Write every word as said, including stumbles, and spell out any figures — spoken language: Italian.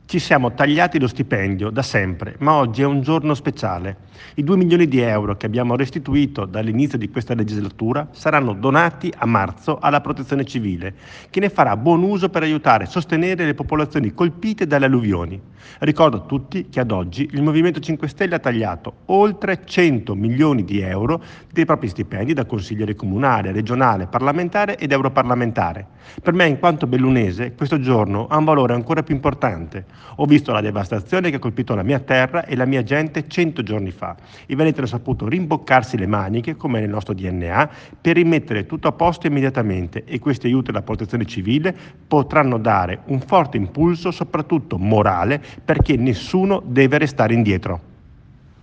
Ci siamo tagliati lo stipendio da sempre, ma oggi è un giorno speciale. I due milioni di euro che abbiamo restituito dall'inizio di questa legislatura saranno donati a marzo alla Protezione Civile, che ne farà buon uso per aiutare e sostenere le popolazioni colpite dalle alluvioni. Ricordo a tutti che ad oggi il Movimento cinque Stelle ha tagliato oltre cento milioni di euro dei propri stipendi da consigliere comunale, regionale, parlamentare ed europarlamentare. Per me, in quanto bellunese, questo giorno ha un valore ancora più importante. Ho visto la devastazione che ha colpito la mia terra e la mia gente cento giorni fa. I Veneti hanno saputo rimboccarsi le maniche, come nel nostro D N A, per rimettere tutto a posto immediatamente, e questi aiuti alla protezione civile potranno dare un forte impulso, soprattutto morale, perché nessuno deve restare indietro.